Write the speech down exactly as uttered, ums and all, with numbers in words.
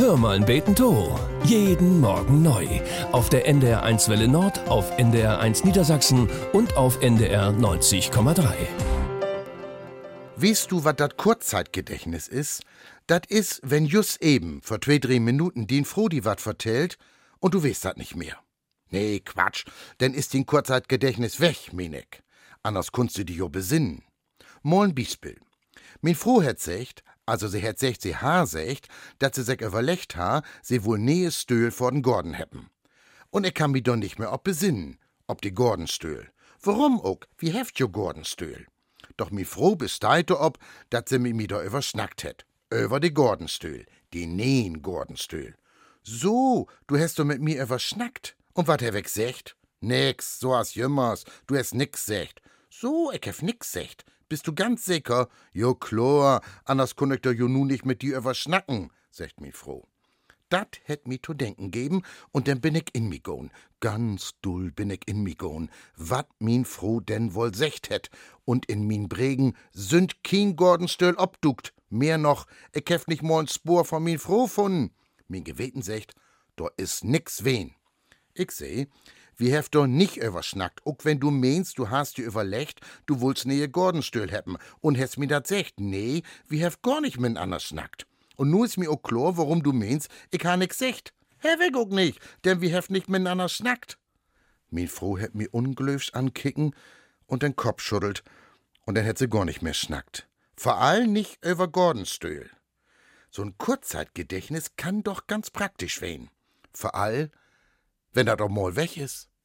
Hör mal beten to. Jeden Morgen neu. Auf der N D R eins Welle Nord, auf N D R eins Niedersachsen und auf N D R neunzig Komma drei. Weißt du, was das Kurzzeitgedächtnis ist? Das ist, wenn just eben, vor zwei, drei Minuten, din Frodi wat vertellt und du weißt das nicht mehr. Nee, Quatsch, denn ist din Kurzzeitgedächtnis weg, Minek. Anders kunst du dich jo besinnen. Mal ein Beispiel. Min Frau hat secht, also sie hat secht, sie ha secht, dat sie sich überlegt ha, sie wohl nähe Stöhl vor den Gordon heppen. Und ich kann mich doch nicht mehr ob besinnen, ob die Gordonstöhl. Warum ook? Wie heft jo Gordonstöhl? Doch mi Frau besteite ob, dat sie mi mi da überschnackt het. Über die Gordonstöhl, die nähen Gordonstöhl. So, du hast doch mit mir überschnackt. Und wat hab ich gesagt? Nix, so as jümmers, du hast nix gesagt. So, ich hab nix gesagt. Bist du ganz sicher? Jo, klar, anders kun ich doch jo nu nicht mit dir überschnacken, sagt mi Frau. Dat hätt mi zu denken geben, und dann bin ich in mi go'n. Ganz dull bin ich in mi go'n. Wat min Frau denn wohl secht hätt. Und in min Bregen sünd kien Gordonstöhl obduckt. Mehr noch, ich hef nicht mal ein Spur von min Frau funden. Min Geweten secht, da is nix wen. Ich seh, wir hef doch nicht überschnackt, ook wenn du meinst, du hast dir überlegt, du wollst nähe Gordonstöhl heppen und hast mir dat secht. Nee, wir hef gar nicht miteinander schnackt. Und nu is mir auch klar, warum du meinst, ich ha nix secht. Hef ich ook nicht, denn wir hef nicht miteinander schnackt. Min Frau hätt mir unglöfs ankicken und den Kopf schüttelt und dann hätt sie gar nicht mehr schnackt. Vor allem nicht über Gordonstöhl. So ein Kurzzeitgedächtnis kann doch ganz praktisch wehen. Vor allem, wenn er doch mal weg ist.